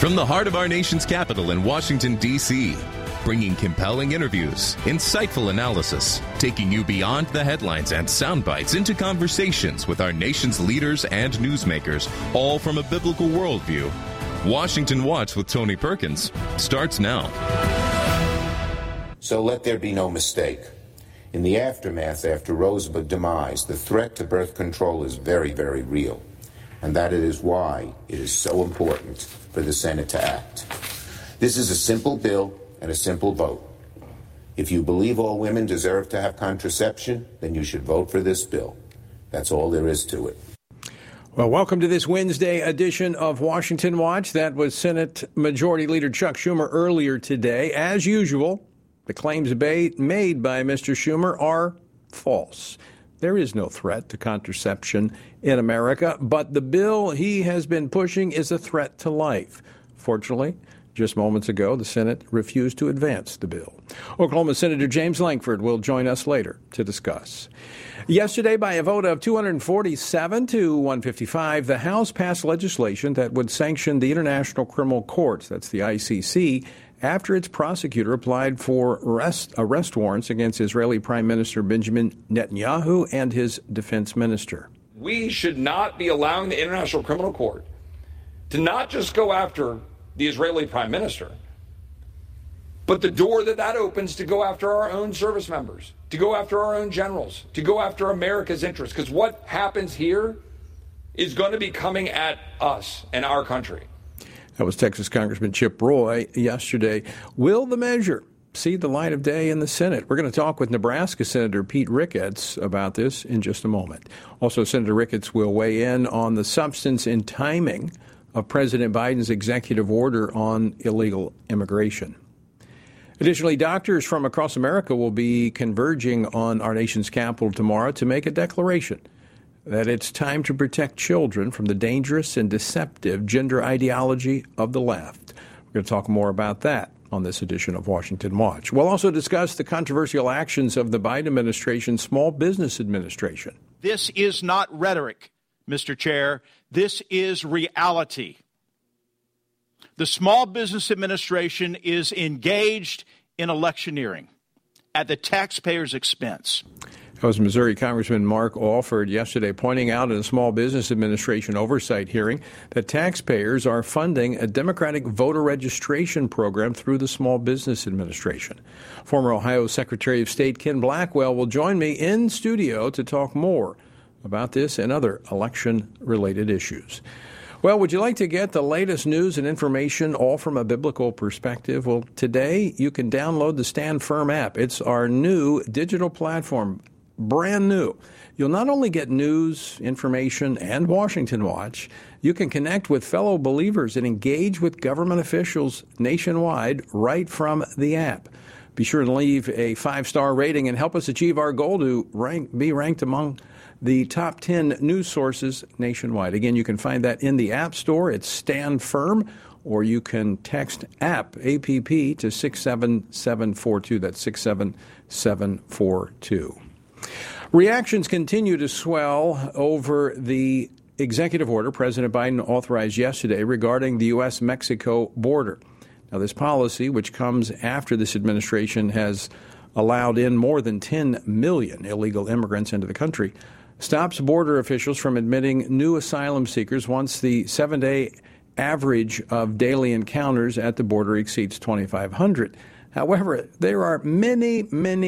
From the heart of our nation's capital in Washington, D.C., bringing compelling interviews, insightful analysis, taking you beyond the headlines and sound bites into conversations with our nation's leaders and newsmakers, all from a biblical worldview. Washington Watch with Tony Perkins starts now. So let there be no mistake. In the aftermath after Rose's demise, the threat to birth control is very, very real. And that is why it is so important for the Senate to act. This is a simple bill and a simple vote. If you believe all women deserve to have contraception, then you should vote for this bill. That's all there is to it. Well, welcome to this Wednesday edition of Washington Watch. That was Senate Majority Leader Chuck Schumer earlier today. As usual, the claims made by Mr. Schumer are false. There is no threat to contraception in America, but the bill he has been pushing is a threat to life. Fortunately, just moments ago, the Senate refused to advance the bill. Oklahoma Senator James Lankford will join us later to discuss. Yesterday, by a vote of 247 to 155, the House passed legislation that would sanction the International Criminal Court, that's the ICC, after its prosecutor applied for arrest warrants against Israeli Prime Minister Benjamin Netanyahu and his defense minister. We should not be allowing the International Criminal Court to not just go after the Israeli Prime Minister, but the door that opens to go after our own service members, to go after our own generals, to go after America's interests. Because what happens here is going to be coming at us and our country. That was Texas Congressman Chip Roy yesterday. Will the measure see the light of day in the Senate? We're going to talk with Nebraska Senator Pete Ricketts about this in just a moment. Also, Senator Ricketts will weigh in on the substance and timing of President Biden's executive order on illegal immigration. Additionally, doctors from across America will be converging on our nation's capital tomorrow to make a declaration that it's time to protect children from the dangerous and deceptive gender ideology of the left. We're going to talk more about that on this edition of Washington Watch. We'll also discuss the controversial actions of the Biden administration's Small Business Administration. This is not rhetoric, Mr. Chair. This is reality. The Small Business Administration is engaged in electioneering at the taxpayers' expense. That was Missouri Congressman Mark Alford yesterday pointing out in a Small Business Administration oversight hearing that taxpayers are funding a Democratic voter registration program through the Small Business Administration. Former Ohio Secretary of State Ken Blackwell will join me in studio to talk more about this and other election-related issues. Well, would you like to get the latest news and information all from a biblical perspective? Well, today you can download the Stand Firm app. It's our new digital platform, brand new. You'll not only get news, information, and Washington Watch, you can connect with fellow believers and engage with government officials nationwide right from the app. Be sure to leave a 5-star rating and help us achieve our goal to be ranked among the top 10 news sources nationwide. Again, you can find that in the App Store. It's Stand Firm, or you can text APP, A-P-P, to 67742. That's 67742. Reactions continue to swell over the executive order President Biden authorized yesterday regarding the U.S.-Mexico border. Now, this policy, which comes after this administration has allowed in more than 10 million illegal immigrants into the country, stops border officials from admitting new asylum seekers once the 7-day average of daily encounters at the border exceeds 2,500. However, there are many,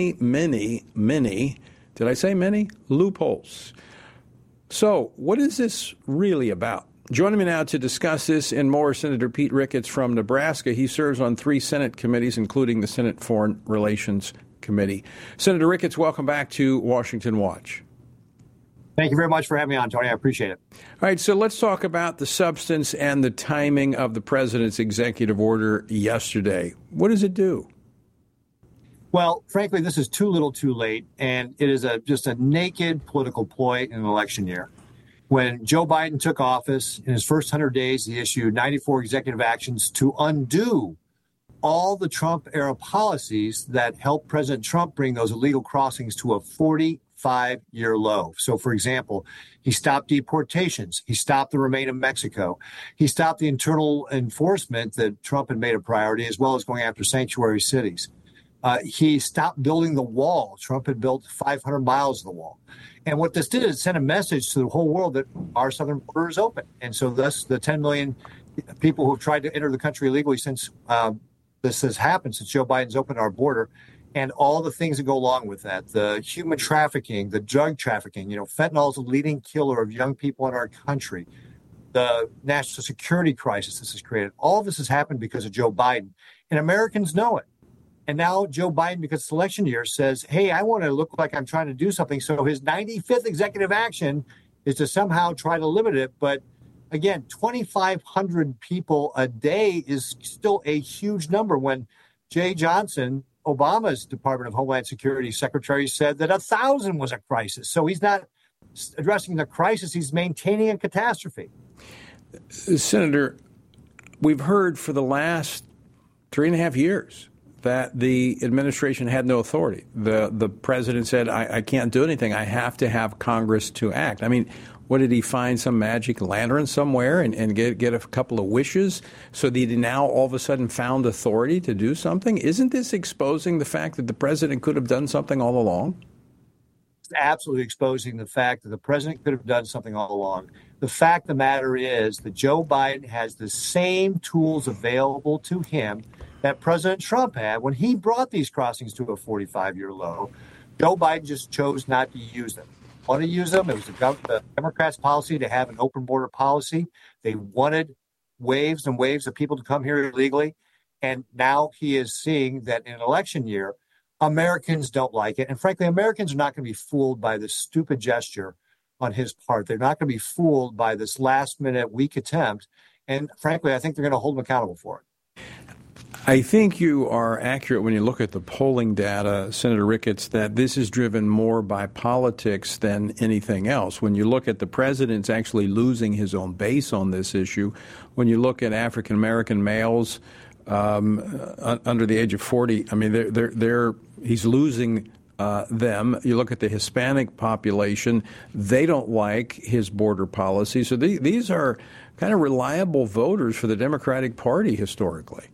did I say many? Loopholes. So what is this really about? Joining me now to discuss this and more, Senator Pete Ricketts from Nebraska. He serves on 3 Senate committees, including the Senate Foreign Relations Committee. Senator Ricketts, welcome back to Washington Watch. Thank you very much for having me on, Tony. I appreciate it. All right, so let's talk about the substance and the timing of the president's executive order yesterday. What does it do? Well, frankly, this is too little too late, and it is just a naked political ploy in an election year. When Joe Biden took office, in his first 100 days, he issued 94 executive actions to undo all the Trump-era policies that helped President Trump bring those illegal crossings to a 40 45-year low. So, for example, he stopped deportations. He stopped the remain of Mexico. He stopped the internal enforcement that Trump had made a priority, as well as going after sanctuary cities. He stopped building the wall. Trump had built 500 miles of the wall. And what this did is send a message to the whole world that our southern border is open. And so thus the 10 million people who have tried to enter the country illegally since this has happened, since Joe Biden's opened our border, and all the things that go along with that, the human trafficking, the drug trafficking, fentanyl is the leading killer of young people in our country, the national security crisis this has created. All of this has happened because of Joe Biden, and Americans know it. And now Joe Biden, because it's election year, says, hey, I want to look like I'm trying to do something. So his 95th executive action is to somehow try to limit it. But again, 2,500 people a day is still a huge number when Jay Johnson, Obama's Department of Homeland Security secretary, said that 1,000 was a crisis. So he's not addressing the crisis. He's maintaining a catastrophe. Senator, we've heard for the last 3.5 years that the administration had no authority. The president said, I can't do anything. I have to have Congress to act. I mean, what, did he find some magic lantern somewhere and get a couple of wishes so that he now all of a sudden found authority to do something? Isn't this exposing the fact that the president could have done something all along? It's absolutely exposing the fact that the president could have done something all along. The fact of the matter is that Joe Biden has the same tools available to him that President Trump had when he brought these crossings to a 45-year low. Joe Biden just chose not to use them. Want to use them. It was the Democrats' policy to have an open border policy. They wanted waves and waves of people to come here illegally. And now he is seeing that in an election year, Americans don't like it. And frankly, Americans are not going to be fooled by this stupid gesture on his part. They're not going to be fooled by this last-minute weak attempt. And frankly, I think they're going to hold him accountable for it. I think you are accurate when you look at the polling data, Senator Ricketts, that this is driven more by politics than anything else. When you look at the president's actually losing his own base on this issue, when you look at African-American males under the age of 40, I mean, he's losing them. You look at the Hispanic population, they don't like his border policy. So these are kind of reliable voters for the Democratic Party historically.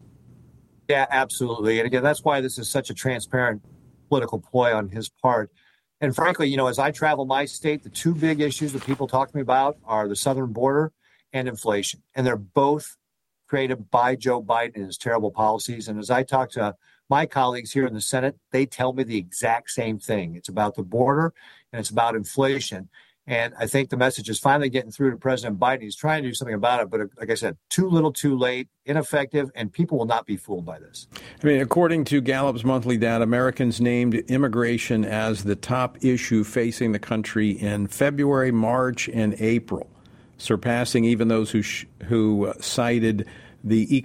Yeah, absolutely. And again, that's why this is such a transparent political ploy on his part. And frankly, as I travel my state, the two big issues that people talk to me about are the southern border and inflation. And they're both created by Joe Biden and his terrible policies. And as I talk to my colleagues here in the Senate, they tell me the exact same thing. It's about the border and it's about inflation. And I think the message is finally getting through to President Biden. He's trying to do something about it. But like I said, too little, too late, ineffective, and people will not be fooled by this. I mean, according to Gallup's monthly data, Americans named immigration as the top issue facing the country in February, March, and April, surpassing even those who cited the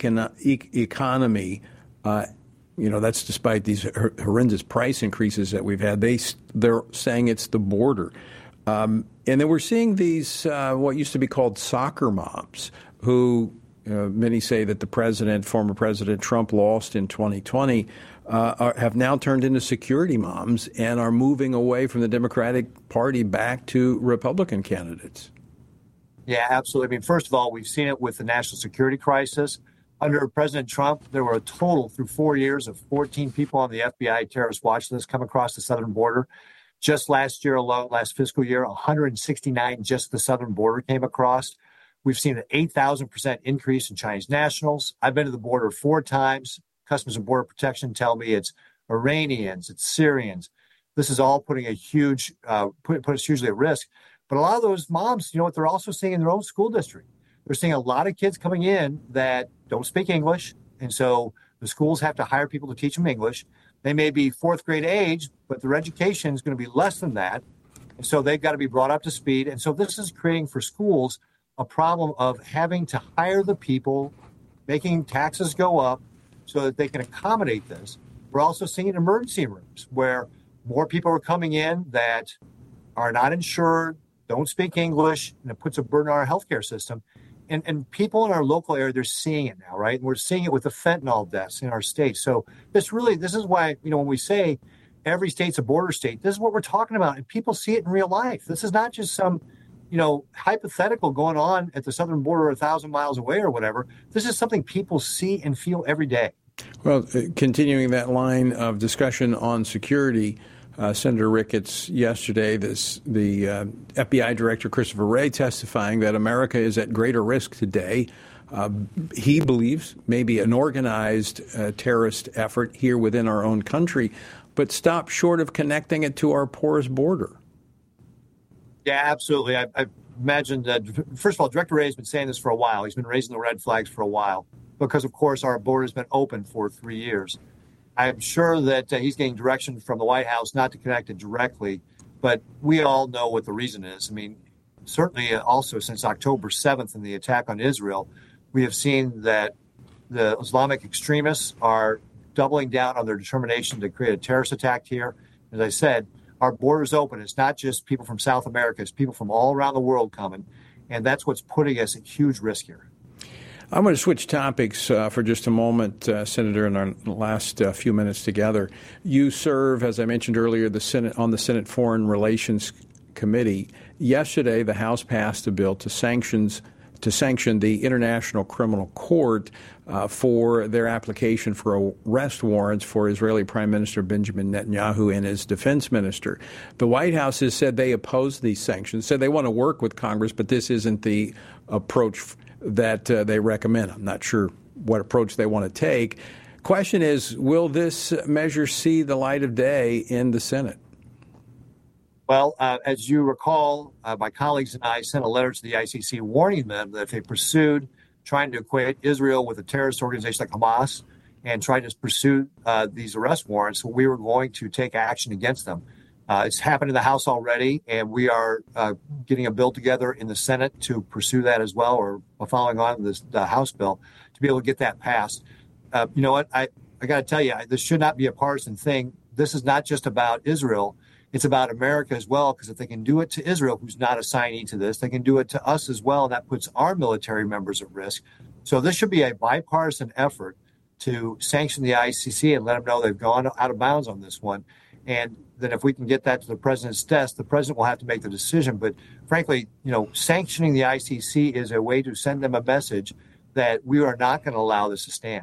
economy. That's despite these horrendous price increases that we've had. They're saying it's the border. And then we're seeing these, what used to be called soccer moms, who many say that former President Trump lost in 2020, have now turned into security moms and are moving away from the Democratic Party back to Republican candidates. Yeah, absolutely. I mean, first of all, we've seen it with the national security crisis. Under President Trump, there were a total through 4 years of 14 people on the FBI terrorist watch list come across the southern border. Just last year alone, last fiscal year, 169 just the southern border came across. We've seen an 8,000% increase in Chinese nationals. I've been to the border 4 times. Customs and Border Protection tell me it's Iranians, it's Syrians. This is all putting a huge, put us hugely at risk. But a lot of those moms, what they're also seeing in their own school district. They're seeing a lot of kids coming in that don't speak English. And so the schools have to hire people to teach them English. They may be 4th grade age, but their education is going to be less than that. And so they've got to be brought up to speed. And so this is creating for schools a problem of having to hire the people, making taxes go up so that they can accommodate this. We're also seeing emergency rooms where more people are coming in that are not insured, don't speak English, and it puts a burden on our healthcare system. And people in our local area, they're seeing it now, right? And we're seeing it with the fentanyl deaths in our state. So this is why, when we say every state's a border state. This is what we're talking about. And people see it in real life. This is not just some, hypothetical going on at the southern border 1,000 miles away or whatever. This is something people see and feel every day. Well, continuing that line of discussion on security, Senator Ricketts yesterday, the FBI Director Christopher Wray testifying that America is at greater risk today. He believes maybe an organized terrorist effort here within our own country, but stop short of connecting it to our porous border. Yeah, absolutely. I imagine that, first of all, Director Wray has been saying this for a while. He's been raising the red flags for a while because, of course, our border has been open for 3 years. I'm sure that he's getting direction from the White House not to connect it directly, but we all know what the reason is. I mean, certainly also since October 7th and the attack on Israel, we have seen that the Islamic extremists are doubling down on their determination to create a terrorist attack here. As I said, our border's open. It's not just people from South America. It's people from all around the world coming, and that's what's putting us at huge risk here. I'm going to switch topics for just a moment, Senator, in our last few minutes together. You serve, as I mentioned earlier, on the Senate Foreign Relations Committee. Yesterday, the House passed a bill to sanction the International Criminal Court for their application for arrest warrants for Israeli Prime Minister Benjamin Netanyahu and his defense minister. The White House has said they oppose these sanctions, said they want to work with Congress, but this isn't the approach that they recommend. I'm not sure what approach they want to take. Question is, will this measure see the light of day in the Senate? Well, as you recall, my colleagues and I sent a letter to the ICC warning them that if they pursued trying to equate Israel with a terrorist organization like Hamas and tried to pursue these arrest warrants, we were going to take action against them. It's happened in the House already, and we are getting a bill together in the Senate to pursue that as well, or following on the House bill, to be able to get that passed. You know what? I got to tell you, this should not be a partisan thing. This is not just about Israel. It's about America as well, because if they can do it to Israel, who's not a signee to this, they can do it to us as well, and that puts our military members at risk. So this should be a bipartisan effort to sanction the ICC and let them know they've gone out of bounds on this one. And then if we can get that to the president's desk, the president will have to make the decision. But frankly, sanctioning the ICC is a way to send them a message that we are not going to allow this to stand.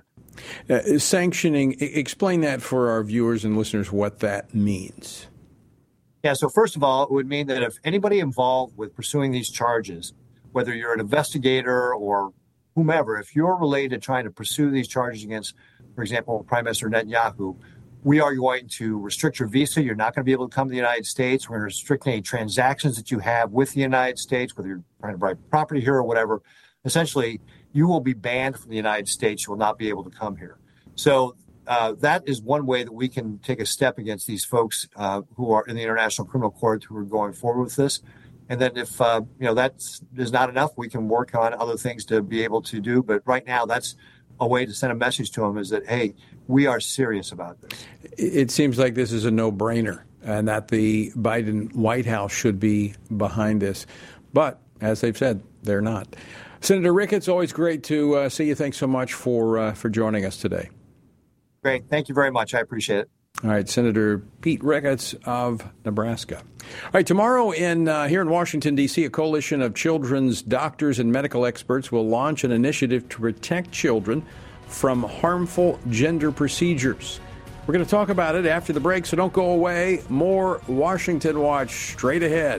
Sanctioning, explain that for our viewers and listeners, what that means. Yeah, so first of all, it would mean that if anybody involved with pursuing these charges, whether you're an investigator or whomever, if you're related to trying to pursue these charges against, for example, Prime Minister Netanyahu, we are going to restrict your visa. You're not going to be able to come to the United States. We're going to restrict any transactions that you have with the United States, whether you're trying to buy property here or whatever. Essentially, you will be banned from the United States. You will not be able to come here. So that is one way that we can take a step against these folks who are in the International Criminal Court who are going forward with this. And then if, that is not enough, we can work on other things to be able to do. But right now, that's a way to send a message to them is that, hey, we are serious about this. It seems like this is a no-brainer and that the Biden White House should be behind this. But as they've said, they're not. Senator Ricketts, always great to see you. Thanks so much for joining us today. Great. Thank you very much. I appreciate it. All right, Senator Pete Ricketts of Nebraska. All right, tomorrow here in Washington, D.C., a coalition of children's doctors and medical experts will launch an initiative to protect children from harmful gender procedures. We're going to talk about it after the break, so don't go away. More Washington Watch straight ahead.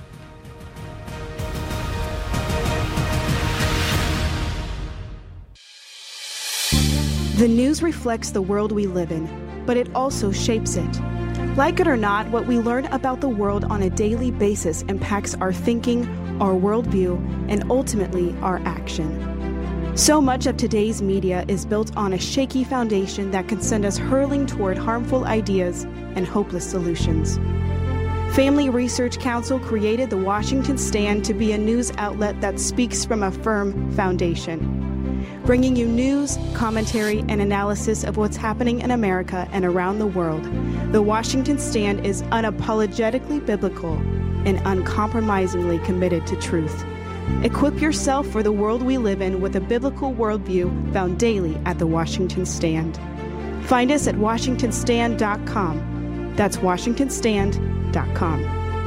The news reflects the world we live in, but it also shapes it. Like it or not, what we learn about the world on a daily basis impacts our thinking, our worldview, and ultimately our action. So much of today's media is built on a shaky foundation that can send us hurling toward harmful ideas and hopeless solutions. Family Research Council created the Washington Stand to be a news outlet that speaks from a firm foundation, bringing you news, commentary, and analysis of what's happening in America and around the world. The Washington Stand is unapologetically biblical and uncompromisingly committed to truth. Equip yourself for the world we live in with a biblical worldview found daily at the Washington Stand. Find us at WashingtonStand.com. That's WashingtonStand.com.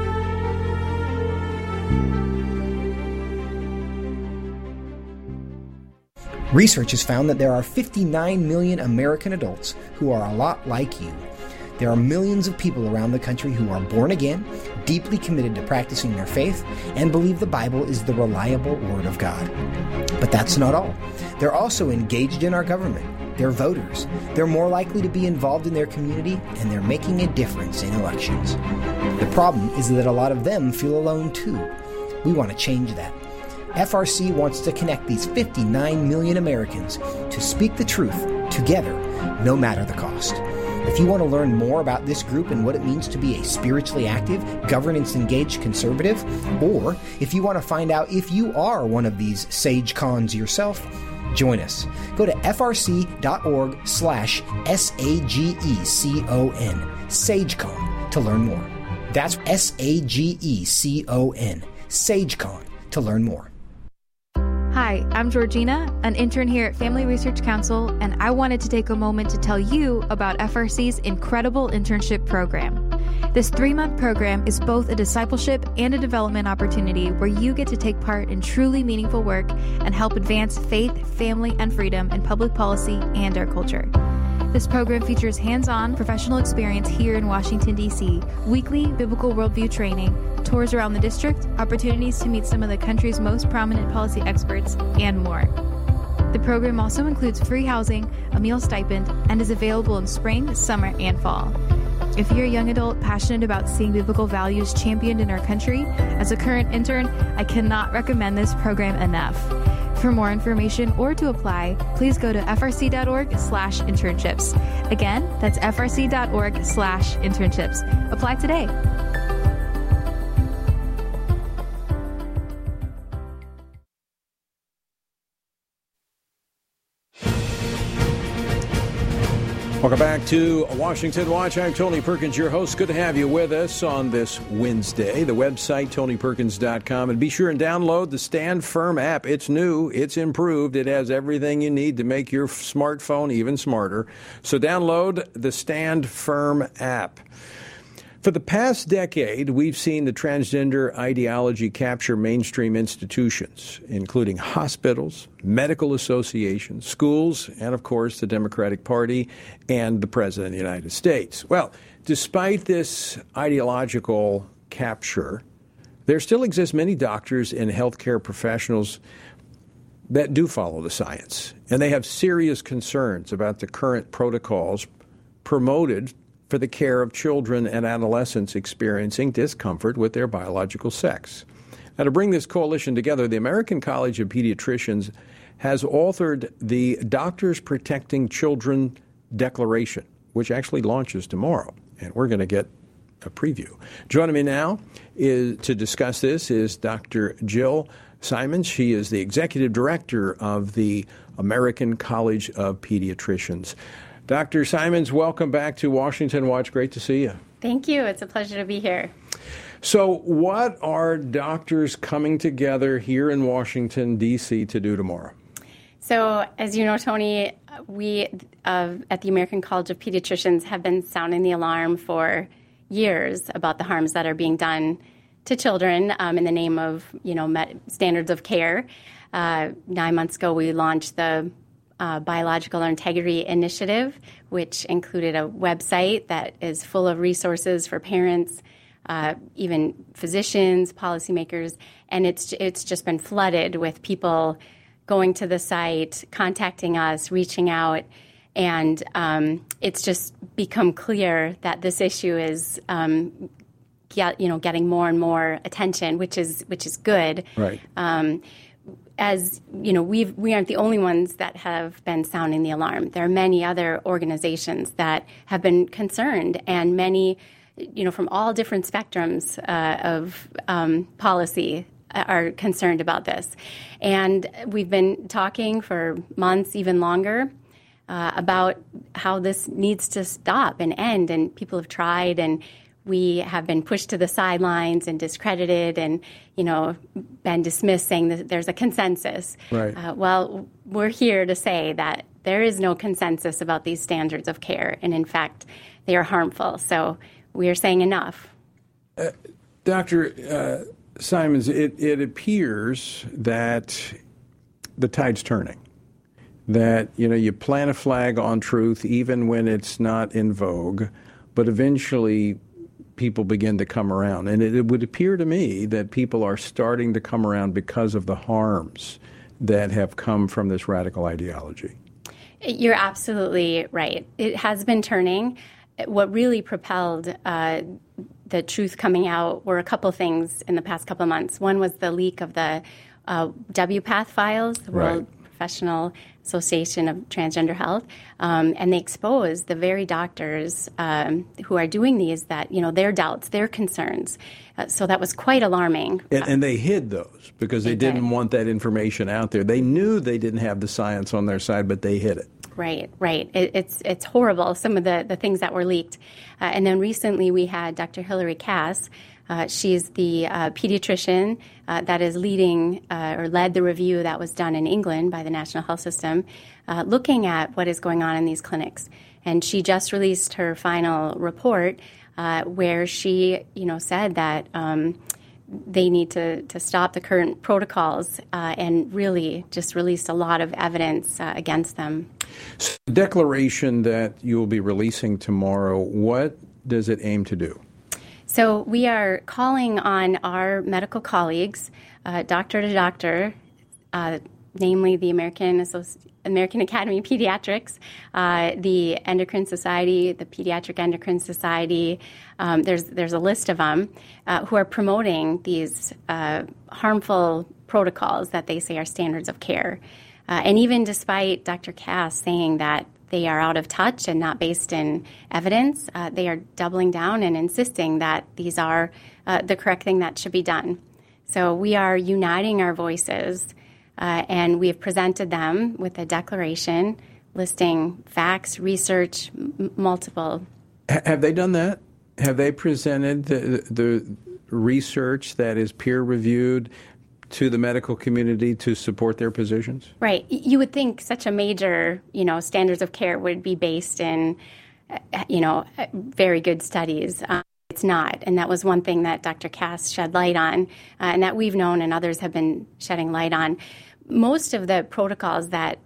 Research has found that there are 59 million American adults who are a lot like you. There are millions of people around the country who are born again, deeply committed to practicing their faith, and believe the Bible is the reliable Word of God. But that's not all. They're also engaged in our government. They're voters. They're more likely to be involved in their community, and they're making a difference in elections. The problem is that a lot of them feel alone too. We want to change that. FRC wants to connect these 59 million Americans to speak the truth together, no matter the cost. If you want to learn more about this group and what it means to be a spiritually active, governance-engaged conservative, or if you want to find out if you are one of these sage cons yourself, join us. Go to frc.org/SAGECON, SageCon, to learn more. That's SAGECON, SageCon, to learn more. Hi, I'm Georgina, an intern here at Family Research Council, and I wanted to take a moment to tell you about FRC's incredible internship program. This 3-month program is both a discipleship and a development opportunity where you get to take part in truly meaningful work and help advance faith, family, and freedom in public policy and our culture. This program features hands-on professional experience here in Washington, D.C., weekly biblical worldview training, tours around the district, opportunities to meet some of the country's most prominent policy experts, and more. The program also includes free housing, a meal stipend, and is available in spring, summer, and fall. If you're a young adult passionate about seeing biblical values championed in our country, as a current intern, I cannot recommend this program enough. For more information or to apply, please go to frc.org/internships. Again, that's frc.org/internships. Apply today. Welcome back to Washington Watch. I'm Tony Perkins, your host. Good to have you with us on this Wednesday. The website, TonyPerkins.com. And be sure and download the Stand Firm app. It's new. It's improved. It has everything you need to make your smartphone even smarter. So download the Stand Firm app. For the past decade, we've seen the transgender ideology capture mainstream institutions, including hospitals, medical associations, schools, and, of course, the Democratic Party and the President of the United States. Well, despite this ideological capture, there still exist many doctors and healthcare professionals that do follow the science, and they have serious concerns about the current protocols promoted for the care of children and adolescents experiencing discomfort with their biological sex. Now, to bring this coalition together, the American College of Pediatricians has authored the Doctors Protecting Children Declaration, which actually launches tomorrow, and we're going to get a preview. Joining me now to discuss this is Dr. Jill Simons. She is the Executive Director of the American College of Pediatricians. Dr. Simons, welcome back to Washington Watch. Great to see you. Thank you. It's a pleasure to be here. So what are doctors coming together here in Washington, D.C. to do tomorrow? So, as you know, Tony, we at the American College of Pediatricians have been sounding the alarm for years about the harms that are being done to children in the name of, standards of care. 9 months ago, we launched the Biological Integrity Initiative, which included a website that is full of resources for parents, even physicians, policymakers, and it's just been flooded with people going to the site, contacting us, reaching out, and it's just become clear that this issue is getting more and more attention, which is good. Right. As you know, we aren't the only ones that have been sounding the alarm. There are many other organizations that have been concerned, and many, from all different spectrums of policy are concerned about this. And we've been talking for months, even longer, about how this needs to stop and end. And people have tried, and we have been pushed to the sidelines and discredited and, been dismissed, saying that there's a consensus. Right. Well, we're here to say that there is no consensus about these standards of care. And in fact, they are harmful. So we are saying enough. Dr. Simons, it appears that the tide's turning. That, you plant a flag on truth even when it's not in vogue, but eventually people begin to come around. And it would appear to me that people are starting to come around because of the harms that have come from this radical ideology. You're absolutely right. It has been turning. What really propelled the truth coming out were a couple things in the past couple of months. One was the leak of the WPATH files, the World Professional Association of Transgender Health, and they exposed the very doctors who are doing these, that, their doubts, their concerns. So that was quite alarming. And they hid those because they didn't want that information out there. They knew they didn't have the science on their side, but they hid it. Right. It's horrible, some of the things that were leaked. And then recently we had Dr. Hilary Cass. She's the pediatrician that is leading or led the review that was done in England by the National Health System, looking at what is going on in these clinics. And she just released her final report where she, said that they need to stop the current protocols and really just released a lot of evidence against them. So the declaration that you will be releasing tomorrow, what does it aim to do? So we are calling on our medical colleagues, doctor to doctor, namely the American Academy of Pediatrics, the Endocrine Society, the Pediatric Endocrine Society. There's a list of them who are promoting these harmful protocols that they say are standards of care. And even despite Dr. Cass saying that they are out of touch and not based in evidence, they are doubling down and insisting that these are the correct thing that should be done. So we are uniting our voices, and we have presented them with a declaration listing facts, research, multiple. Have they done that? Have they presented the research that is peer-reviewed to the medical community to support their positions? Right. You would think such a major, standards of care would be based in, very good studies. It's not. And that was one thing that Dr. Cass shed light on, and that we've known and others have been shedding light on. Most of the protocols that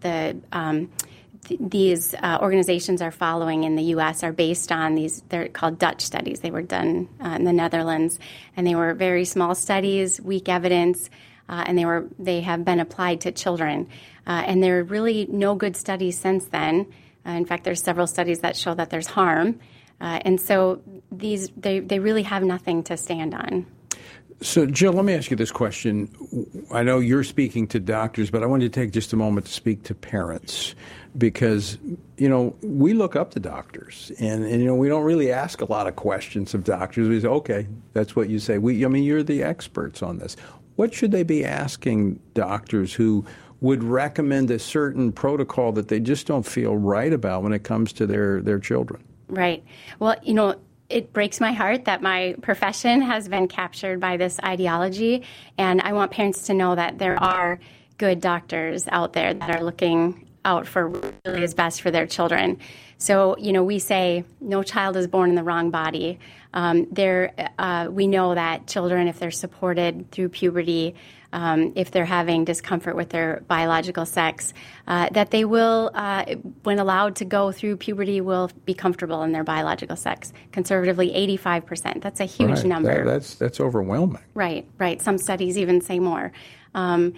these organizations are following in the U.S. are based on these, they're called Dutch studies. They were done in the Netherlands, and they were very small studies, weak evidence, and they have been applied to children. And there are really no good studies since then. In fact, there's several studies that show that there's harm. And so they really have nothing to stand on. So, Jill, let me ask you this question. I know you're speaking to doctors, but I want you to take just a moment to speak to parents because, we look up to doctors and we don't really ask a lot of questions of doctors. We say, okay, that's what you say. You're the experts on this. What should they be asking doctors who would recommend a certain protocol that they just don't feel right about when it comes to their children? Right. Well, it breaks my heart that my profession has been captured by this ideology, and I want parents to know that there are good doctors out there that are looking out for what really is best for their children. So, we say no child is born in the wrong body. We know that children, if they're supported through puberty, if they're having discomfort with their biological sex, that they will, when allowed to go through puberty, will be comfortable in their biological sex. Conservatively, 85%. That's a huge number. That's overwhelming. Right. Some studies even say more. And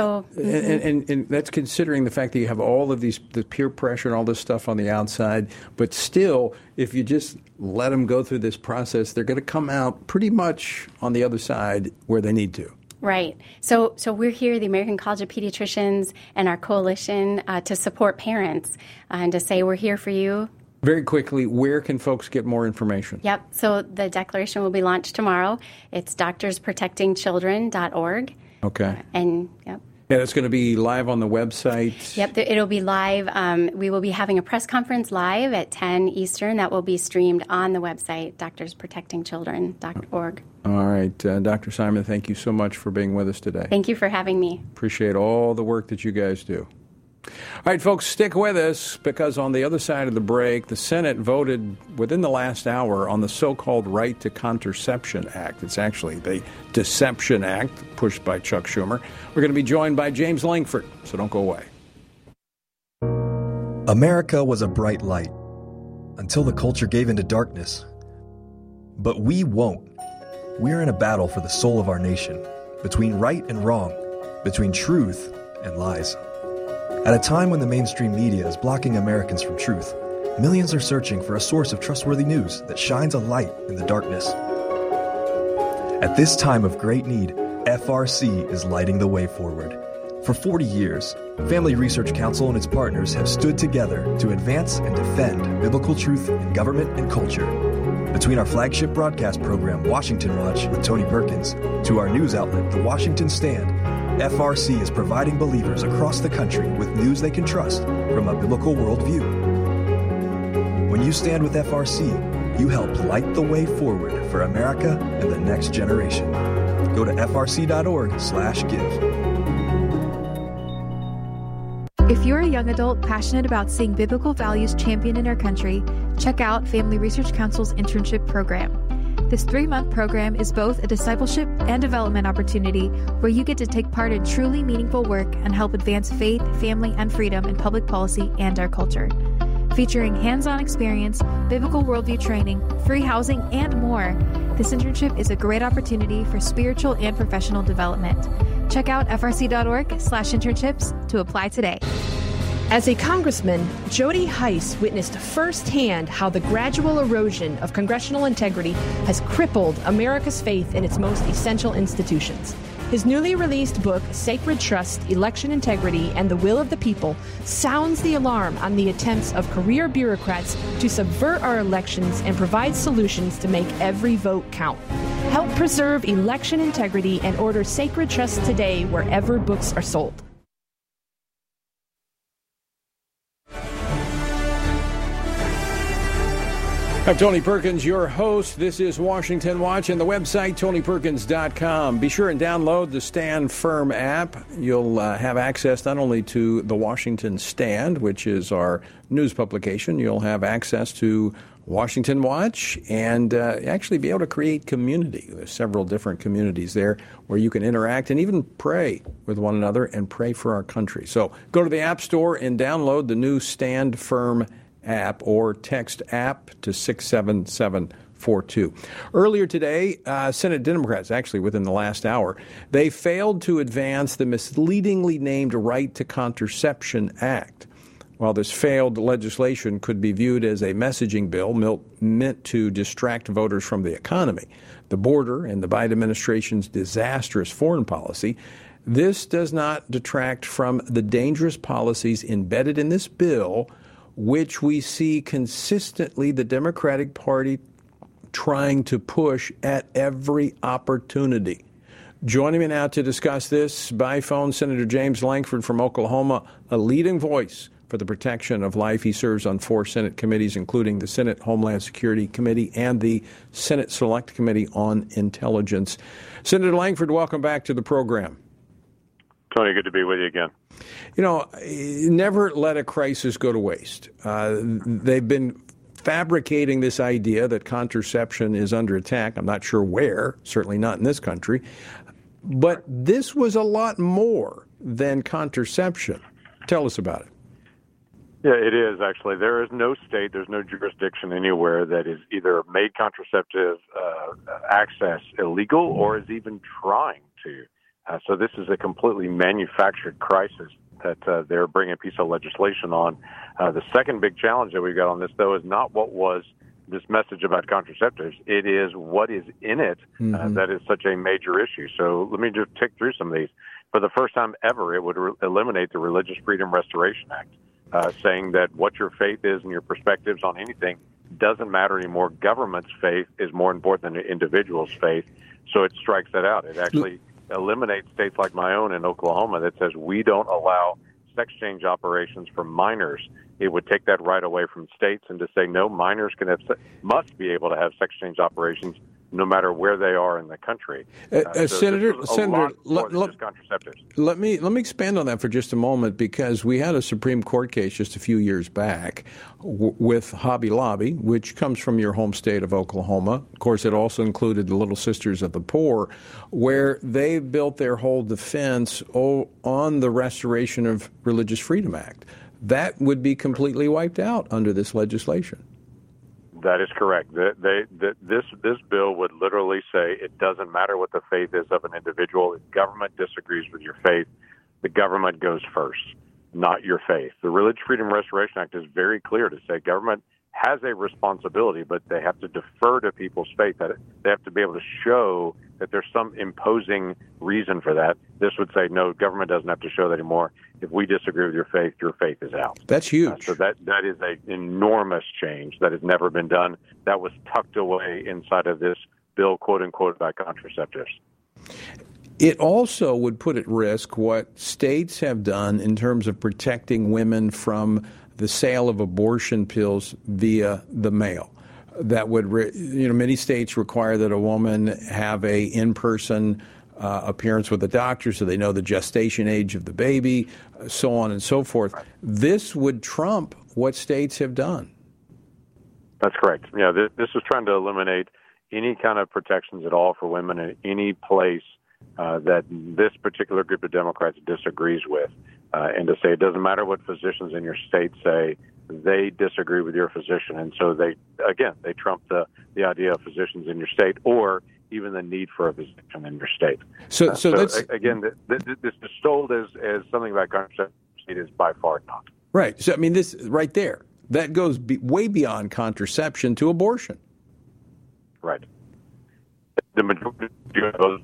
that's considering the fact that you have all of the peer pressure and all this stuff on the outside, but still, if you just let them go through this process, they're going to come out pretty much on the other side where they need to. Right. So we're here, the American College of Pediatricians and our coalition, to support parents and to say we're here for you. Very quickly, where can folks get more information? Yep. So the declaration will be launched tomorrow. It's doctorsprotectingchildren.org. Okay. And yep. Yeah, it's going to be live on the website. Yep, it'll be live. We will be having a press conference live at 10 Eastern that will be streamed on the website, doctorsprotectingchildren.org. All right. Dr. Simon, thank you so much for being with us today. Thank you for having me. Appreciate all the work that you guys do. All right, folks, stick with us, because on the other side of the break, the Senate voted within the last hour on the so-called Right to Contraception Act. It's actually the Deception Act, pushed by Chuck Schumer. We're going to be joined by James Lankford, so don't go away. America was a bright light until the culture gave into darkness. But we won't. We're in a battle for the soul of our nation, between right and wrong, between truth and lies. At a time when the mainstream media is blocking Americans from truth, millions are searching for a source of trustworthy news that shines a light in the darkness. At this time of great need, FRC is lighting the way forward. For 40 years, Family Research Council and its partners have stood together to advance and defend biblical truth in government and culture. Between our flagship broadcast program, Washington Watch with Tony Perkins, to our news outlet, The Washington Stand, FRC is providing believers across the country with news they can trust from a biblical worldview. When you stand with FRC, you help light the way forward for America and the next generation. Go to frc.org/give. If you're a young adult passionate about seeing biblical values championed in our country, check out Family Research Council's internship program. This 3-month program is both a discipleship and development opportunity where you get to take part in truly meaningful work and help advance faith, family, and freedom in public policy and our culture. Featuring hands-on experience, biblical worldview training, free housing, and more, this internship is a great opportunity for spiritual and professional development. Check out frc.org/internships to apply today. As a congressman, Jody Hice witnessed firsthand how the gradual erosion of congressional integrity has crippled America's faith in its most essential institutions. His newly released book, Sacred Trust, Election Integrity, and the Will of the People, sounds the alarm on the attempts of career bureaucrats to subvert our elections and provide solutions to make every vote count. Help preserve election integrity and order Sacred Trust today wherever books are sold. I'm Tony Perkins, your host. This is Washington Watch and the website, TonyPerkins.com. Be sure and download the Stand Firm app. You'll have access not only to the Washington Stand, which is our news publication. You'll have access to Washington Watch and actually be able to create community. There's several different communities there where you can interact and even pray with one another and pray for our country. So go to the App Store and download the new Stand Firm app or text app to 67742. Earlier today, Senate Democrats, actually within the last hour, they failed to advance the misleadingly named Right to Contraception Act. While this failed legislation could be viewed as a messaging bill meant to distract voters from the economy, the border, and the Biden administration's disastrous foreign policy, this does not detract from the dangerous policies embedded in this bill, which we see consistently the Democratic Party trying to push at every opportunity. Joining me now to discuss this by phone, Senator James Lankford from Oklahoma, a leading voice for the protection of life. He serves on 4 Senate committees, including the Senate Homeland Security Committee and the Senate Select Committee on Intelligence. Senator Lankford, welcome back to the program. Tony, good to be with you again. You know, never let a crisis go to waste. They've been fabricating this idea that contraception is under attack. I'm not sure where, certainly not in this country. But this was a lot more than contraception. Tell us about it. Yeah, it is, actually. There is no state, there's no jurisdiction anywhere that is either made contraceptive access illegal or is even trying to. So this is a completely manufactured crisis that they're bringing a piece of legislation on. The second big challenge that we've got on this, though, is not what was this message about contraceptives. It is what is in it that is such a major issue. So let me just tick through some of these. For the first time ever, it would eliminate the Religious Freedom Restoration Act, saying that what your faith is and your perspectives on anything doesn't matter anymore. Government's faith is more important than the individual's faith. So it strikes that out. It actually eliminate states like my own in Oklahoma that says we don't allow sex change operations for minors. It would take that right away from states and to say no, minors must be able to have sex change operations no matter where they are in the country. Senator, contraceptives. Let me expand on that for just a moment, because we had a Supreme Court case just a few years back with Hobby Lobby, which comes from your home state of Oklahoma. Of course, it also included the Little Sisters of the Poor, where they built their whole defense on the Restoration of Religious Freedom Act. That would be completely wiped out under this legislation. That is correct. This bill would literally say it doesn't matter what the faith is of an individual. If government disagrees with your faith, the government goes first, not your faith. The Religious Freedom Restoration Act is very clear to say government has a responsibility, but they have to defer to people's faith. That they have to be able to show that there's some imposing reason for that. This would say, no, government doesn't have to show that anymore. If we disagree with your faith is out. That's huge. So that is an enormous change that has never been done. That was tucked away inside of this bill, quote unquote, about contraceptives. It also would put at risk what states have done in terms of protecting women from the sale of abortion pills via the mail. That would, many states require that a woman have a in-person appearance with a doctor so they know the gestation age of the baby, so on and so forth. This would trump what states have done. That's correct. Yeah, this is trying to eliminate any kind of protections at all for women in any place that this particular group of Democrats disagrees with. And to say it doesn't matter what physicians in your state say, they disagree with your physician. And so they trump the idea of physicians in your state or even the need for a physician in your state. So that's, again, this is sold as something about contraception. It is by far not. Right. So, I mean, this right there, that goes way beyond contraception to abortion. Right. The majority of those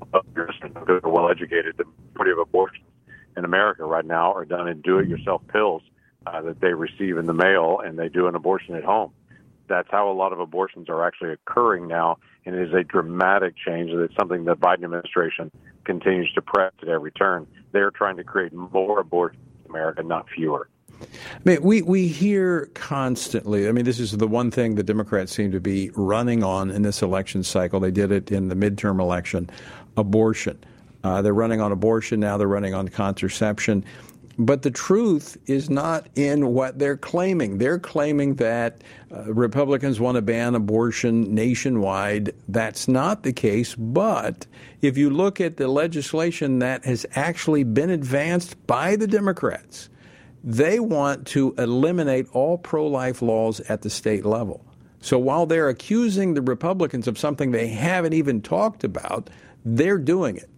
who are well-educated, the majority of abortions in America right now are done in do-it-yourself pills that they receive in the mail, and they do an abortion at home. That's how a lot of abortions are actually occurring now, and it is a dramatic change. It's something the Biden administration continues to press at every turn. They're trying to create more abortions in America, not fewer. I mean, we hear constantly, I mean, this is the one thing the Democrats seem to be running on in this election cycle. They did it in the midterm election, abortion. They're running on abortion now. They're running on contraception. But the truth is not in what they're claiming. They're claiming that Republicans want to ban abortion nationwide. That's not the case. But if you look at the legislation that has actually been advanced by the Democrats, they want to eliminate all pro-life laws at the state level. So while they're accusing the Republicans of something they haven't even talked about, they're doing it.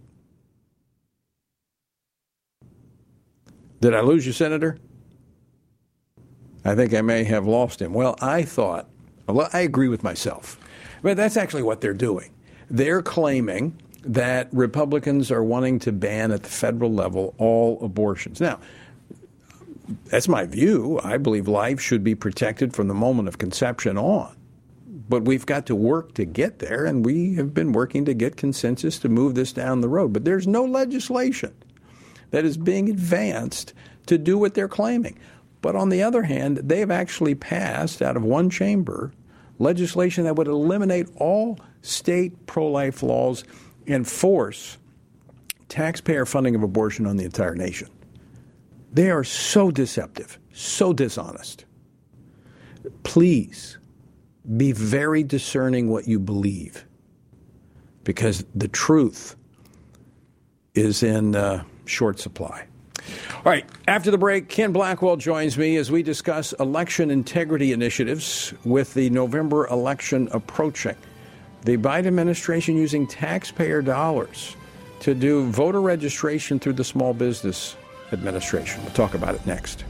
Did I lose you, Senator? I think I may have lost him. Well, I agree with myself. But that's actually what they're doing. They're claiming that Republicans are wanting to ban at the federal level all abortions. Now, that's my view. I believe life should be protected from the moment of conception on. But we've got to work to get there, and we have been working to get consensus to move this down the road. But there's no legislation that is being advanced to do what they're claiming. But on the other hand, they've actually passed out of one chamber legislation that would eliminate all state pro-life laws and force taxpayer funding of abortion on the entire nation. They are so deceptive, so dishonest. Please be very discerning what you believe, because the truth is in short supply. All right, after the break, Ken Blackwell joins me as we discuss election integrity initiatives with the November election approaching. The Biden administration using taxpayer dollars to do voter registration through the Small Business Administration. We'll talk about it next.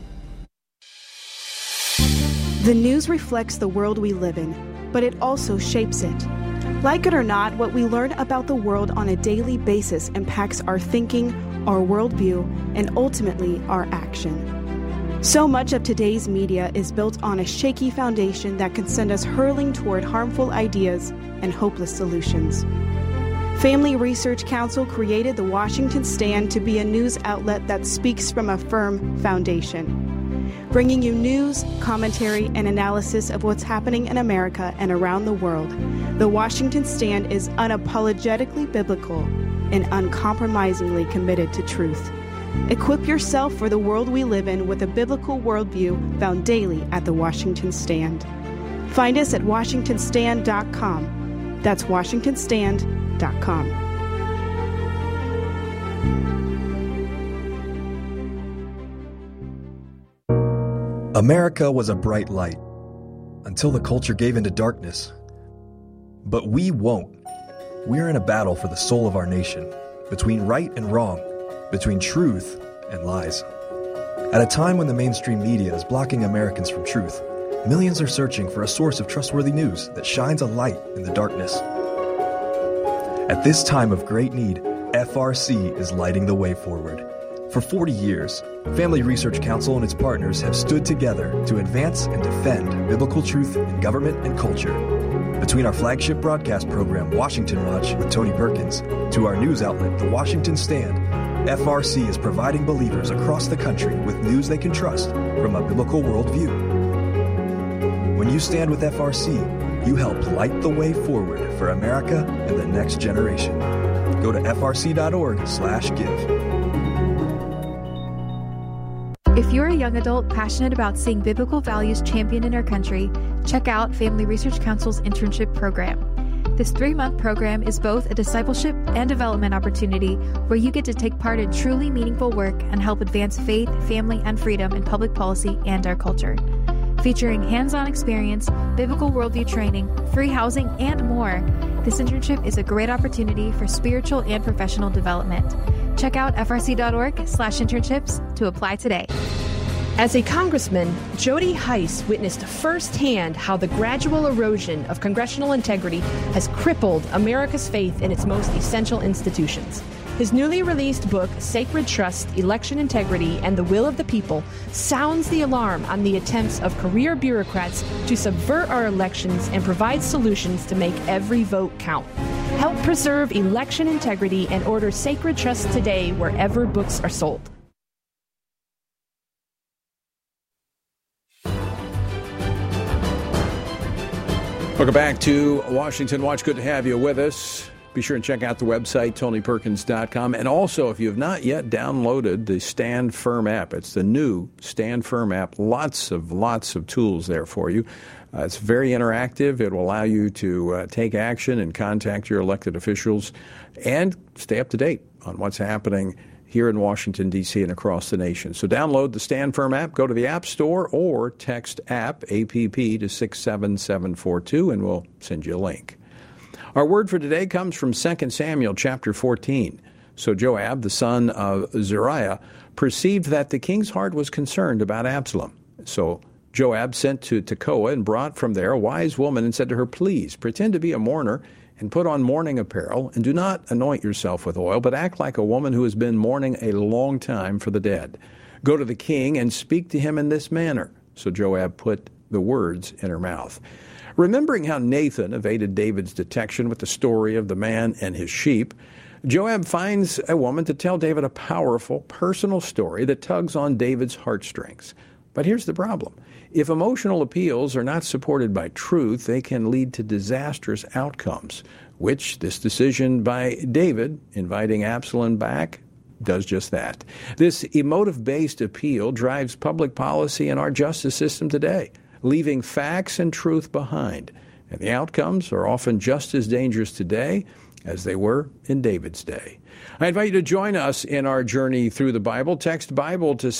The news reflects the world we live in, but it also shapes it. Like it or not, what we learn about the world on a daily basis impacts our thinking, our worldview, and ultimately our action. So much of today's media is built on a shaky foundation that can send us hurling toward harmful ideas and hopeless solutions. Family Research Council created the Washington Stand to be a news outlet that speaks from a firm foundation. bringing you news, commentary, and analysis of what's happening in America and around the world. The Washington Stand is unapologetically biblical and uncompromisingly committed to truth. Equip yourself for the world we live in with a biblical worldview found daily at the Washington Stand. Find us at WashingtonStand.com. That's WashingtonStand.com. America was a bright light until the culture gave into darkness. But we won't. We're in a battle for the soul of our nation, between right and wrong, between truth and lies. At a time when the mainstream media is blocking Americans from truth, millions are searching for a source of trustworthy news that shines a light in the darkness. At this time of great need, FRC is lighting the way forward. For 40 years, Family Research Council and its partners have stood together to advance and defend biblical truth in government and culture. Between our flagship broadcast program, Washington Watch with Tony Perkins, to our news outlet, The Washington Stand, FRC is providing believers across the country with news they can trust from a biblical worldview. When you stand with FRC, you help light the way forward for America and the next generation. Go to frc.org/give. If you're a young adult passionate about seeing biblical values championed in our country, check out Family Research Council's internship program. This 3-month program is both a discipleship and development opportunity where you get to take part in truly meaningful work and help advance faith, family, and freedom in public policy and our culture. Featuring hands-on experience, biblical worldview training, free housing, and more, this internship is a great opportunity for spiritual and professional development. Check out frc.org/internships to apply today. As a congressman, Jody Hice witnessed firsthand how the gradual erosion of congressional integrity has crippled America's faith in its most essential institutions. His newly released book, Sacred Trust, Election Integrity, and the Will of the People, sounds the alarm on the attempts of career bureaucrats to subvert our elections and provide solutions to make every vote count. Help preserve election integrity and order Sacred Trust today wherever books are sold. Welcome back to Washington Watch. Good to have you with us. Be sure and check out the website, TonyPerkins.com. And also, if you have not yet downloaded the Stand Firm app, it's the new Stand Firm app. Lots of tools there for you. It's very interactive. It will allow you to take action and contact your elected officials and stay up to date on what's happening here in Washington, D.C. and across the nation. So download the Stand Firm app, go to the App Store, or text APP to 67742, and we'll send you a link. Our word for today comes from 2 Samuel chapter 14. So Joab, the son of Zeruiah, perceived that the king's heart was concerned about Absalom. So Joab sent to Tekoa and brought from there a wise woman and said to her, "Please pretend to be a mourner and put on mourning apparel, and do not anoint yourself with oil, but act like a woman who has been mourning a long time for the dead. Go to the king and speak to him in this manner." So Joab put the words in her mouth. Remembering how Nathan evaded David's detection with the story of the man and his sheep, Joab finds a woman to tell David a powerful, personal story that tugs on David's heartstrings. But here's the problem. If emotional appeals are not supported by truth, they can lead to disastrous outcomes, which this decision by David, inviting Absalom back, does just that. This emotive-based appeal drives public policy in our justice system today, leaving facts and truth behind. And the outcomes are often just as dangerous today as they were in David's day. I invite you to join us in our journey through the Bible. Text Bible to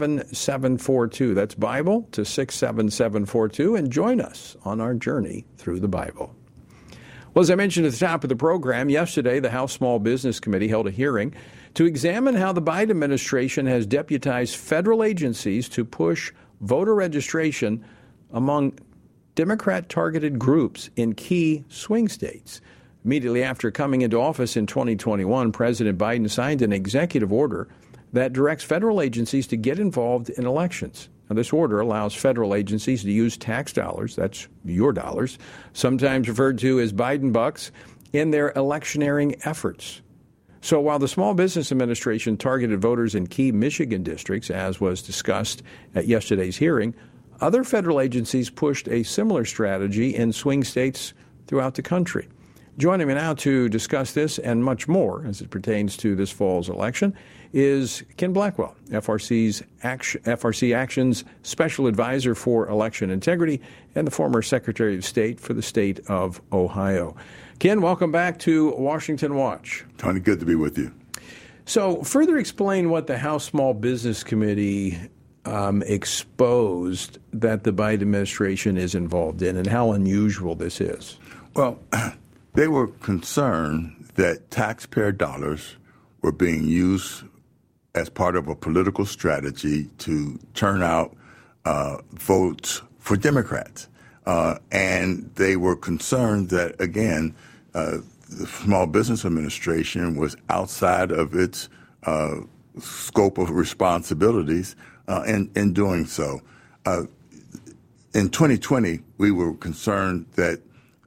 67742. That's Bible to 67742, and join us on our journey through the Bible. Well, as I mentioned at the top of the program, yesterday the House Small Business Committee held a hearing to examine how the Biden administration has deputized federal agencies to push voter registration among Democrat-targeted groups in key swing states. Immediately after coming into office in 2021, President Biden signed an executive order that directs federal agencies to get involved in elections. Now, this order allows federal agencies to use tax dollars, that's your dollars, sometimes referred to as Biden bucks, in their electioneering efforts. So while the Small Business Administration targeted voters in key Michigan districts, as was discussed at yesterday's hearing, other federal agencies pushed a similar strategy in swing states throughout the country. Joining me now to discuss this and much more as it pertains to this fall's election is Ken Blackwell, FRC Action's Special Advisor for Election Integrity and the former Secretary of State for the state of Ohio. Ken, welcome back to Washington Watch. Tony, good to be with you. So further explain what the House Small Business Committee exposed that the Biden administration is involved in and how unusual this is. Well, they were concerned that taxpayer dollars were being used as part of a political strategy to turn out votes for Democrats. And they were concerned that, again, the Small Business Administration was outside of its scope of responsibilities in doing so. In 2020, we were concerned that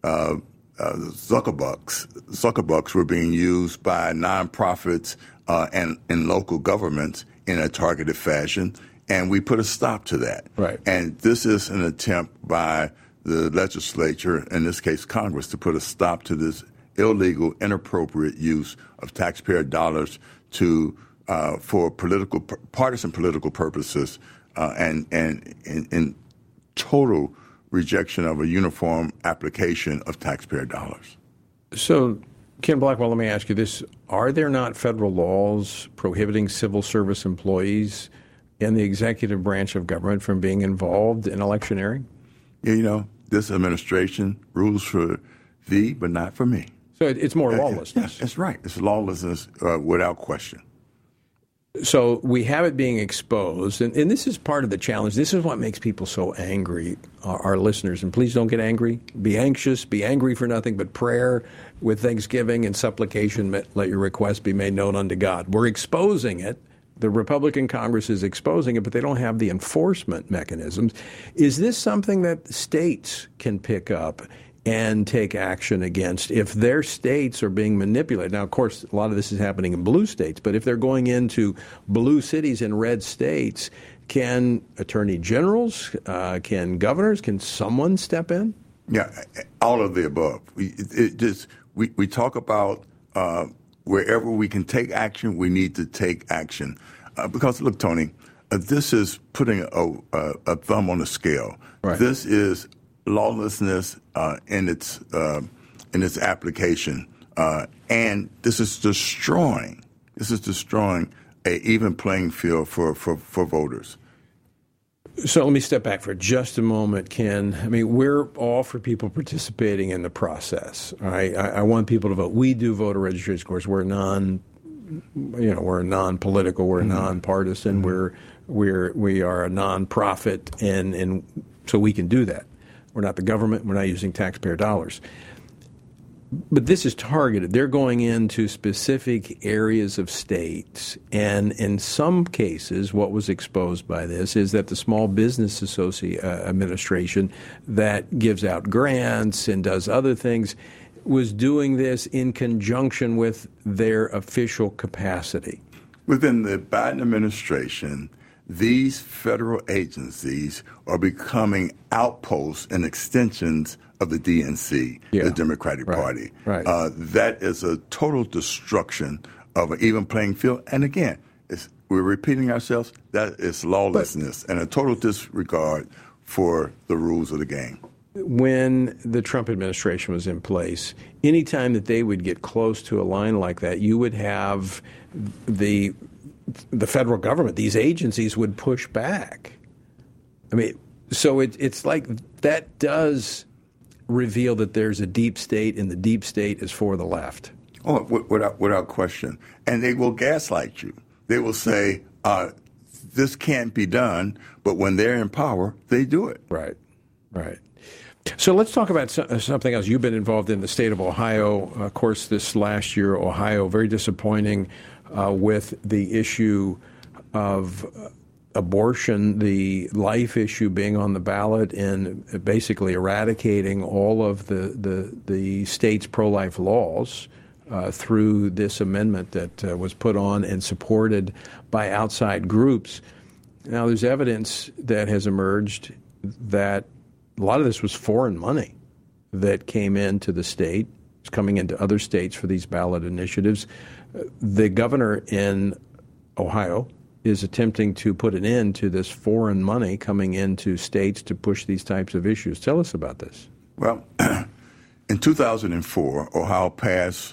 Zuckerbucks were being used by nonprofits and local governments in a targeted fashion, and we put a stop to that. Right. And this is an attempt by the legislature, in this case Congress, to put a stop to this illegal, inappropriate use of taxpayer dollars to for partisan political purposes, and in total rejection of a uniform application of taxpayer dollars. So, Ken Blackwell, let me ask you this. Are there not federal laws prohibiting civil service employees in the executive branch of government from being involved in electioneering? You know, this administration rules for thee, but not for me. So it's more lawlessness. That's right. It's lawlessness without question. So we have it being exposed, and this is part of the challenge. This is what makes people so angry, our listeners. And please don't get angry. Be anxious. Be angry for nothing but prayer with thanksgiving and supplication. Let your request be made known unto God. We're exposing it. The Republican Congress is exposing it, but they don't have the enforcement mechanisms. Is this something that states can pick up and take action against if their states are being manipulated? Now, of course, a lot of this is happening in blue states, but if they're going into blue cities in red states, can attorney generals, can governors, can someone step in? Yeah, all of the above. We talk about wherever we can take action, we need to take action. Because, look, Tony, this is putting a thumb on the scale. Right. This is lawlessness in its application, and this is destroying a even playing field for voters. So let me step back for just a moment, Ken. I mean, we're all for people participating in the process. All right? I want people to vote. We do voter registration. Of course, we're we're non-political. We're non-partisan. We are a non-profit, and so we can do that. We're not the government. We're not using taxpayer dollars. But this is targeted. They're going into specific areas of states. And in some cases, what was exposed by this is that the Small Business Administration that gives out grants and does other things was doing this in conjunction with their official capacity. Within the Biden administration, these federal agencies are becoming outposts and extensions of the DNC, the Democratic Party. Right. That is a total destruction of an even playing field. And again, we're repeating ourselves. That is lawlessness and a total disregard for the rules of the game. When the Trump administration was in place, any time that they would get close to a line like that, you would have the federal government, these agencies would push back. I mean, so it's like that does reveal that there's a deep state, and the deep state is for the left. Oh, without question. And they will gaslight you. They will say, this can't be done, but when they're in power, they do it. Right. So let's talk about something else. You've been involved in the state of Ohio. Of course, this last year, Ohio, very disappointing with the issue of abortion, the life issue being on the ballot, and basically eradicating all of the state's pro-life laws. through this amendment that was put on and supported by outside groups. Now, there's evidence that has emerged that a lot of this was foreign money that came into the state. It's coming into other states for these ballot initiatives. The governor in Ohio is attempting to put an end to this foreign money coming into states to push these types of issues. Tell us about this. Well, in 2004, Ohio passed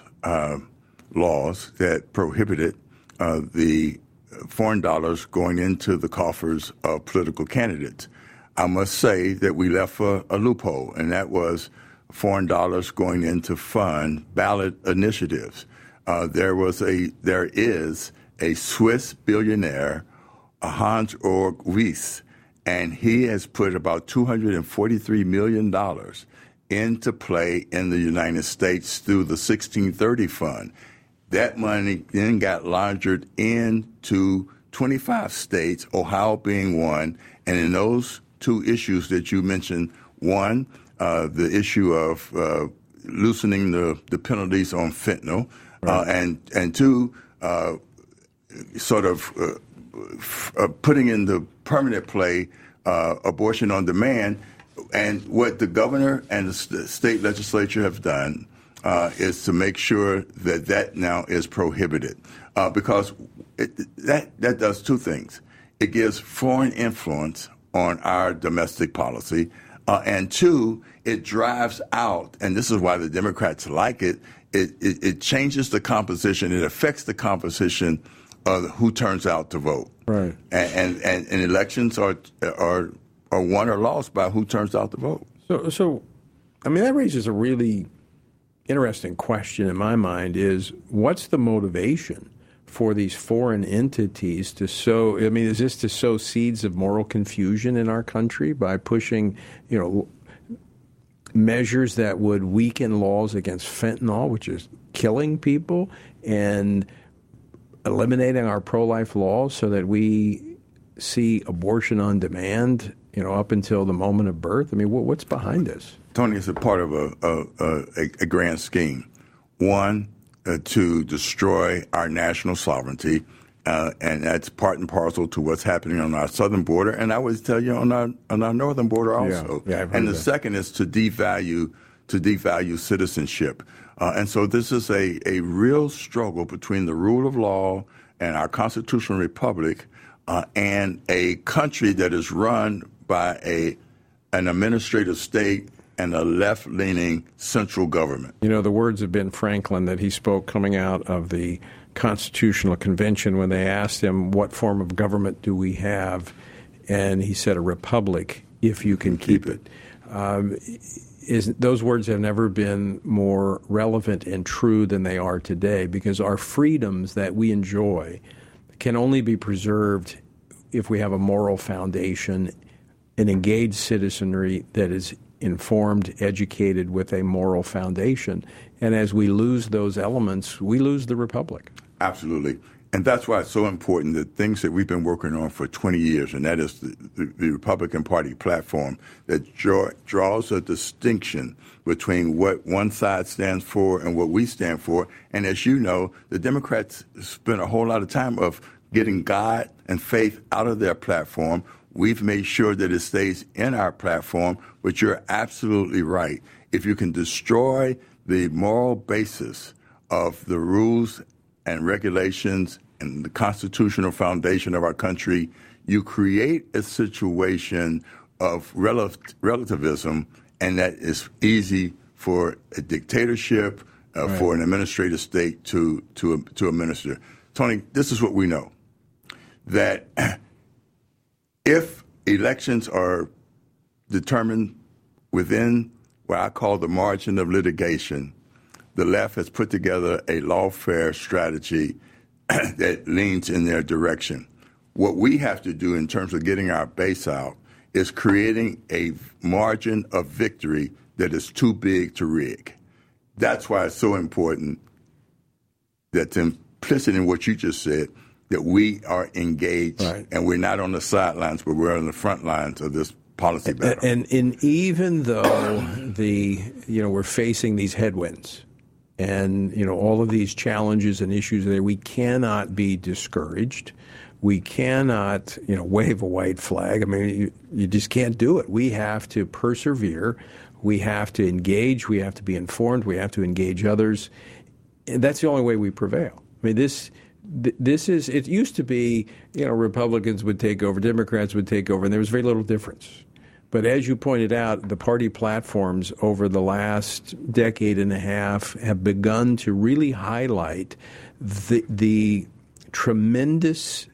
laws that prohibited the foreign dollars going into the coffers of political candidates. I must say that we left a loophole, and that was foreign dollars going in to fund ballot initiatives. There is a Swiss billionaire, Hans-Georg Wyss, and he has put about $243 million into play in the United States through the 1630 Fund. That money then got laundered into 25 states, Ohio being one, and in those two issues that you mentioned, one, the issue of loosening the penalties on fentanyl, right. and two, sort of putting into permanent play abortion on demand. And what the governor and the state legislature have done is to make sure that now is prohibited, because that does two things. It gives foreign influence on our domestic policy, and two, it drives out, and this is why the Democrats like it, it changes the composition, it affects the composition of who turns out to vote. Right. And elections are won or lost by who turns out to vote. So, I mean, that raises a really interesting question in my mind is, what's the motivation for these foreign entities to sow? I mean, is this to sow seeds of moral confusion in our country by pushing, measures that would weaken laws against fentanyl, which is killing people, and eliminating our pro-life laws so that we see abortion on demand, up until the moment of birth? I mean, what's behind this? Tony, it's a part of a grand scheme. One, to destroy our national sovereignty, and that's part and parcel to what's happening on our southern border, and I would tell you on our northern border also. Yeah, and the second is to devalue citizenship. And so this is a real struggle between the rule of law and our constitutional republic and a country that is run by an administrative state and a left-leaning central government. The words of Ben Franklin that he spoke coming out of the Constitutional Convention when they asked him, what form of government do we have? And he said, a republic, if you can keep it. Those words have never been more relevant and true than they are today, because our freedoms that we enjoy can only be preserved if we have a moral foundation, an engaged citizenry that is informed, educated with a moral foundation. And as we lose those elements, we lose the republic. Absolutely. And that's why it's so important that things that we've been working on for 20 years, and that is the Republican Party platform that draws a distinction between what one side stands for and what we stand for. And as you know, the Democrats spent a whole lot of time of getting God and faith out of their platform. We've made sure that it stays in our platform, but you're absolutely right. If you can destroy the moral basis of the rules and regulations and the constitutional foundation of our country, you create a situation of relativism, and that is easy for a dictatorship, right, for an administrative state to administer. Tony, this is what we know, that if elections are determined within what I call the margin of litigation, the left has put together a lawfare strategy that leans in their direction. What we have to do in terms of getting our base out is creating a margin of victory that is too big to rig. That's why it's so important that's implicit in what you just said, that we are engaged, right, and we're not on the sidelines, but we're on the front lines of this policy battle. And even though we're facing these headwinds, and all of these challenges and issues there. We cannot be discouraged. We cannot, wave a white flag. I mean, you just can't do it. We have to persevere. We have to engage. We have to be informed. We have to engage others. And that's the only way we prevail. I mean, this is, it used to be, Republicans would take over, Democrats would take over, and there was very little difference. But as you pointed out, the party platforms over the last decade and a half have begun to really highlight the tremendous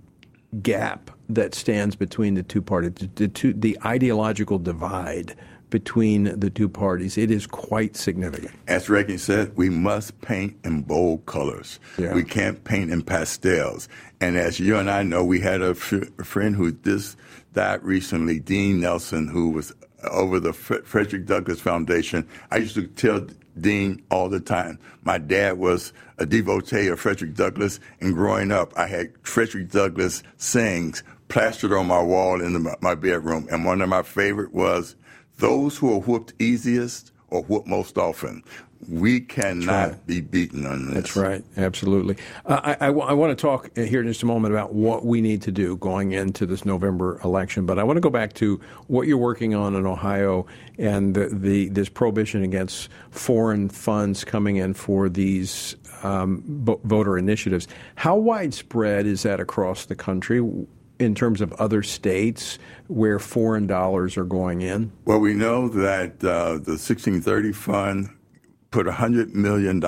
gap that stands between the two parties, the ideological divide between the two parties. It is quite significant. As Reagan said, we must paint in bold colors. Yeah. We can't paint in pastels. And as you and I know, we had a friend who just died recently, Dean Nelson, who was over the Frederick Douglass Foundation. I used to tell Dean all the time, my dad was a devotee of Frederick Douglass, and growing up, I had Frederick Douglass sayings plastered on my wall in my bedroom. And one of my favorite was, those who are whooped easiest are whooped most often. We cannot be beaten on this. That's right. Absolutely. I want to talk here in just a moment about what we need to do going into this November election. But I want to go back to what you're working on in Ohio and this prohibition against foreign funds coming in for these voter initiatives. How widespread is that across the country in terms of other states where foreign dollars are going in? Well, we know that the 1630 Fund put $100 million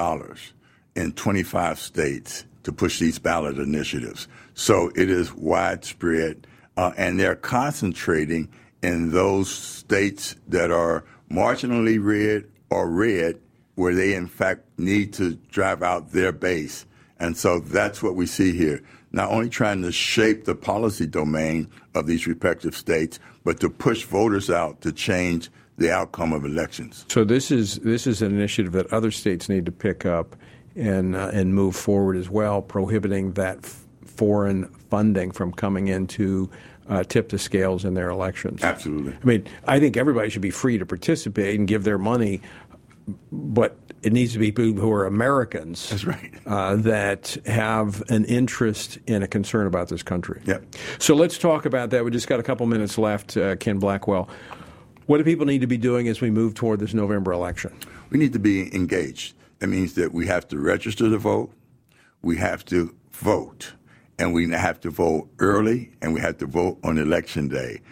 in 25 states to push these ballot initiatives. So it is widespread, and they're concentrating in those states that are marginally red or red, where they, in fact, need to drive out their base. And so that's what we see here. Not only trying to shape the policy domain of these respective states, but to push voters out to change the outcome of elections. So this is an initiative that other states need to pick up and move forward as well, prohibiting that foreign funding from coming in to tip the scales in their elections. Absolutely. I mean, I think everybody should be free to participate and give their money, but it needs to be people who are Americans. That's right. That have an interest and a concern about this country. Yep. So let's talk about that. We just got a couple minutes left, Ken Blackwell. What do people need to be doing as we move toward this November election? We need to be engaged. That means that we have to register to vote, we have to vote, and we have to vote early, and we have to vote on Election Day.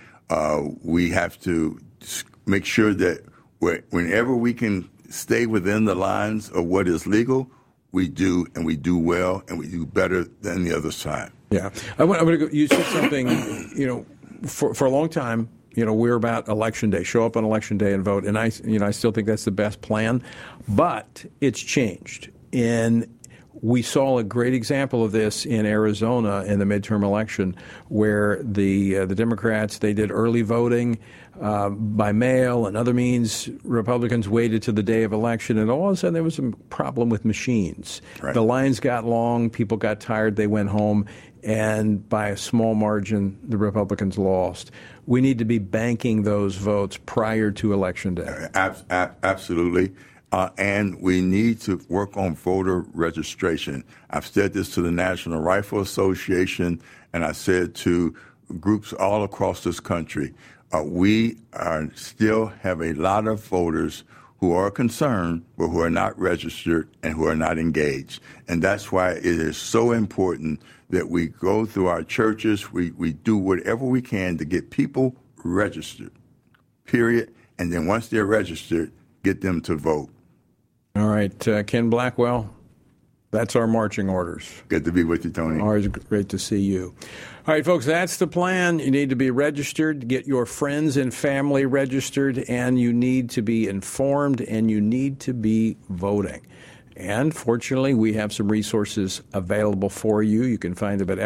We have to make sure that whenever we can stay within the lines of what is legal, we do, and we do well, and we do better than the other side. Yeah. I'm going to go. You said something, for a long time, we're about Election Day. Show up on Election Day and vote. And I still think that's the best plan. But it's changed. And we saw a great example of this in Arizona in the midterm election, where the Democrats, they did early voting by mail and other means. Republicans waited to the day of election, and all of a sudden there was a problem with machines. Right. The lines got long, people got tired, they went home, and by a small margin, the Republicans lost. We need to be banking those votes prior to Election Day. Absolutely. And we need to work on voter registration. I've said this to the National Rifle Association, and I said to groups all across this country. We still have a lot of voters who are concerned, but who are not registered and who are not engaged. And that's why it is so important that we go through our churches, we do whatever we can to get people registered, period. And then once they're registered, get them to vote. All right, Ken Blackwell, that's our marching orders. Good to be with you, Tony. Always great to see you. All right, folks, that's the plan. You need to be registered, get your friends and family registered, and you need to be informed, and you need to be voting. And fortunately, we have some resources available for you. You can find them at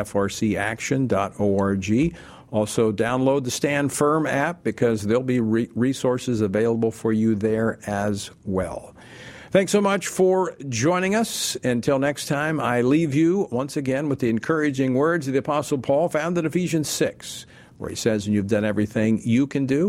frcaction.org. Also, download the Stand Firm app, because there'll be resources available for you there as well. Thanks so much for joining us. Until next time, I leave you once again with the encouraging words of the Apostle Paul found in Ephesians 6, where he says, "And you've done everything you can do,